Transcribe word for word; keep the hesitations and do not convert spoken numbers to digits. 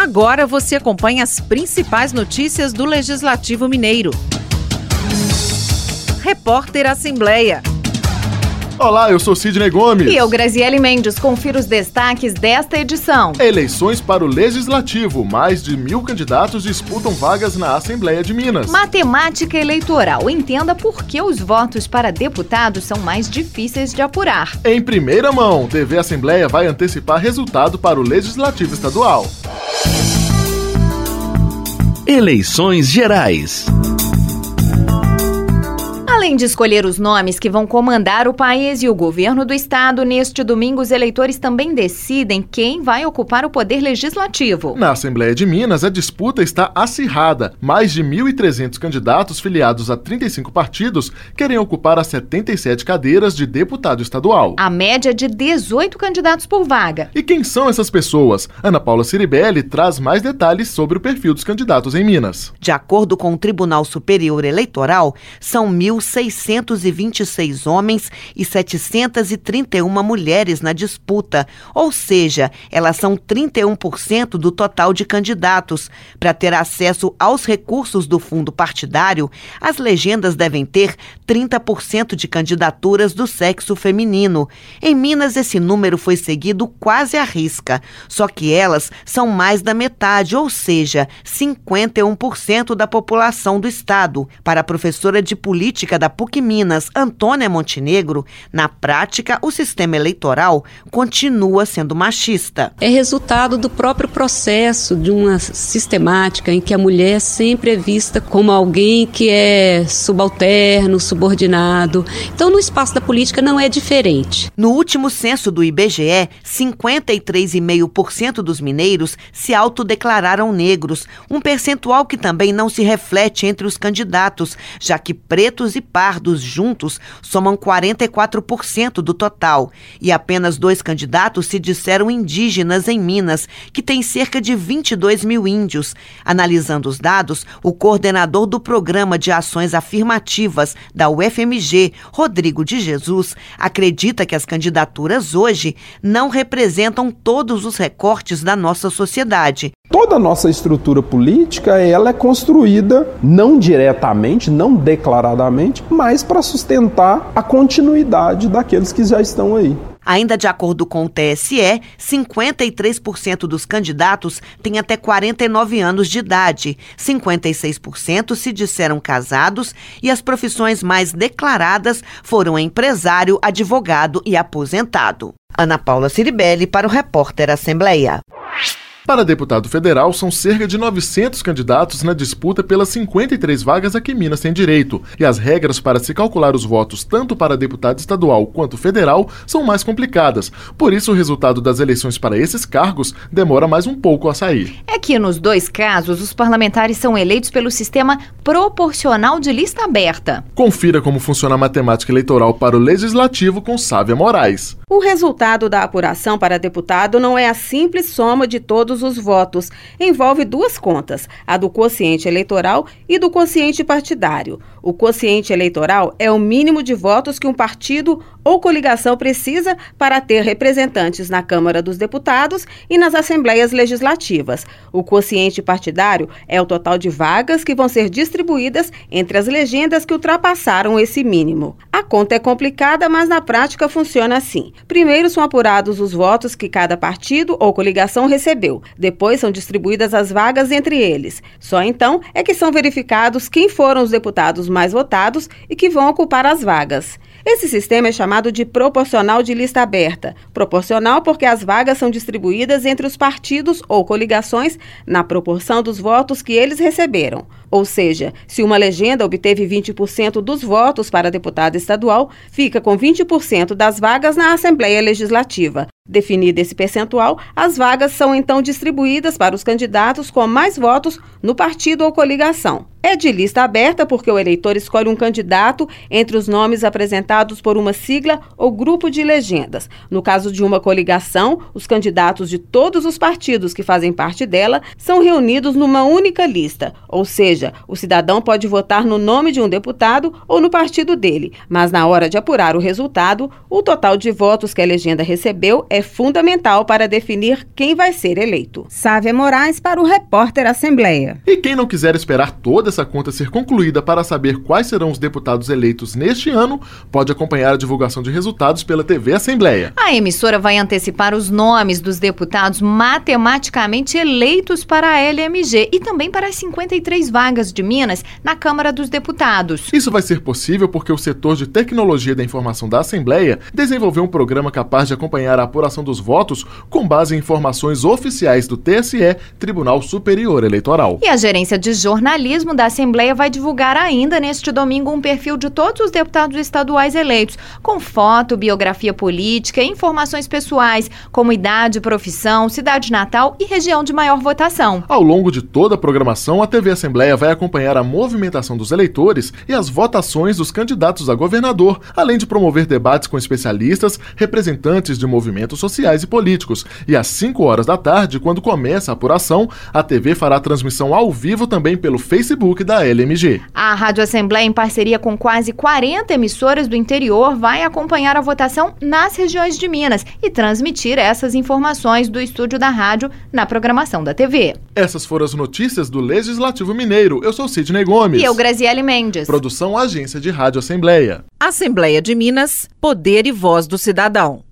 Agora você acompanha as principais notícias do Legislativo Mineiro. Repórter Assembleia. Olá, eu sou Sidney Gomes. E eu, Graziele Mendes. Confira os destaques desta edição. Eleições para o Legislativo. Mais de mil candidatos disputam vagas na Assembleia de Minas. Matemática eleitoral. Entenda por que os votos para deputados são mais difíceis de apurar. Em primeira mão, T V Assembleia vai antecipar resultado para o Legislativo Estadual. Eleições Gerais. Além de escolher os nomes que vão comandar o país e o governo do estado, neste domingo os eleitores também decidem quem vai ocupar o poder legislativo. Na Assembleia de Minas, a disputa está acirrada. Mais de mil e trezentos candidatos filiados a trinta e cinco partidos querem ocupar as setenta e sete cadeiras de deputado estadual. A média é de dezoito candidatos por vaga. E quem são essas pessoas? Ana Paula Ciribelli traz mais detalhes sobre o perfil dos candidatos em Minas. De acordo com o Tribunal Superior Eleitoral, são mil seiscentos e vinte e seis homens e setecentas e trinta e uma mulheres na disputa, ou seja, elas são trinta e um por cento do total de candidatos. Para ter acesso aos recursos do fundo partidário, as legendas devem ter trinta por cento de candidaturas do sexo feminino. Em Minas, esse número foi seguido quase à risca, só que elas são mais da metade, ou seja, cinquenta e um por cento da população do estado. Para a professora de política da P U C Minas, Antônia Montenegro, na prática, o sistema eleitoral continua sendo machista. É resultado do próprio processo de uma sistemática em que a mulher sempre é vista como alguém que é subalterno, subordinado. Então, no espaço da política não é diferente. No último censo do I B G E, cinquenta e três vírgula cinco por cento dos mineiros se autodeclararam negros, um percentual que também não se reflete entre os candidatos, já que pretos e pardos juntos somam quarenta e quatro por cento do total. E apenas dois candidatos se disseram indígenas em Minas, que tem cerca de vinte e dois mil índios. Analisando os dados, o coordenador do Programa de Ações Afirmativas da U F M G, Rodrigo de Jesus, acredita que as candidaturas hoje não representam todos os recortes da nossa sociedade. Toda a nossa estrutura política, ela é construída não diretamente, não declaradamente, mas para sustentar a continuidade daqueles que já estão aí. Ainda de acordo com o T S E, cinquenta e três por cento dos candidatos têm até quarenta e nove anos de idade, cinquenta e seis por cento se disseram casados e as profissões mais declaradas foram empresário, advogado e aposentado. Ana Paula Ciribelli para o Repórter Assembleia. Para deputado federal, são cerca de novecentos candidatos na disputa pelas cinquenta e três vagas a que Minas tem direito. E as regras para se calcular os votos tanto para deputado estadual quanto federal são mais complicadas. Por isso, o resultado das eleições para esses cargos demora mais um pouco a sair. É que, nos dois casos, os parlamentares são eleitos pelo sistema proporcional de lista aberta. Confira como funciona a matemática eleitoral para o Legislativo com Sávia Moraes. O resultado da apuração para deputado não é a simples soma de todos os votos. Envolve duas contas, a do quociente eleitoral e do quociente partidário. O quociente eleitoral é o mínimo de votos que um partido ou coligação precisa para ter representantes na Câmara dos Deputados e nas Assembleias Legislativas. O quociente partidário é o total de vagas que vão ser distribuídas entre as legendas que ultrapassaram esse mínimo. A conta é complicada, mas na prática funciona assim. Primeiro são apurados os votos que cada partido ou coligação recebeu. Depois são distribuídas as vagas entre eles. Só então é que são verificados quem foram os deputados mais votados e que vão ocupar as vagas. Esse sistema é chamado de proporcional de lista aberta. Proporcional porque as vagas são distribuídas entre os partidos ou coligações na proporção dos votos que eles receberam. Ou seja, se uma legenda obteve vinte por cento dos votos para deputado estadual, fica com vinte por cento das vagas na Assembleia Legislativa. Definido esse percentual, as vagas são então distribuídas para os candidatos com mais votos no partido ou coligação. É de lista aberta porque o eleitor escolhe um candidato entre os nomes apresentados por uma sigla ou grupo de legendas. No caso de uma coligação, os candidatos de todos os partidos que fazem parte dela são reunidos numa única lista, ou seja, seja, o cidadão pode votar no nome de um deputado ou no partido dele, mas na hora de apurar o resultado, o total de votos que a legenda recebeu é fundamental para definir quem vai ser eleito. Sávia Moraes para o Repórter Assembleia. E quem não quiser esperar toda essa conta ser concluída para saber quais serão os deputados eleitos neste ano, pode acompanhar a divulgação de resultados pela T V Assembleia. A emissora vai antecipar os nomes dos deputados matematicamente eleitos para a L M G e também para as cinquenta e três vagas de Minas na Câmara dos Deputados. Isso vai ser possível porque o setor de tecnologia da informação da Assembleia desenvolveu um programa capaz de acompanhar a apuração dos votos com base em informações oficiais do T S E, Tribunal Superior Eleitoral. E a gerência de jornalismo da Assembleia vai divulgar ainda neste domingo um perfil de todos os deputados estaduais eleitos, com foto, biografia política, informações pessoais, como idade, profissão, cidade natal e região de maior votação. Ao longo de toda a programação, a T V Assembleia vai acompanhar a movimentação dos eleitores e as votações dos candidatos a governador, além de promover debates com especialistas, representantes de movimentos sociais e políticos. E às cinco horas da tarde, quando começa a apuração, a T V fará transmissão ao vivo também pelo Facebook da L M G. A Rádio Assembleia, em parceria com quase quarenta emissoras do interior, vai acompanhar a votação nas regiões de Minas e transmitir essas informações do estúdio da rádio na programação da T V. Essas foram as notícias do Legislativo Mineiro. Eu sou Sidney Gomes. E eu, Graziele Mendes. Produção Agência de Rádio Assembleia. Assembleia de Minas, Poder e Voz do Cidadão.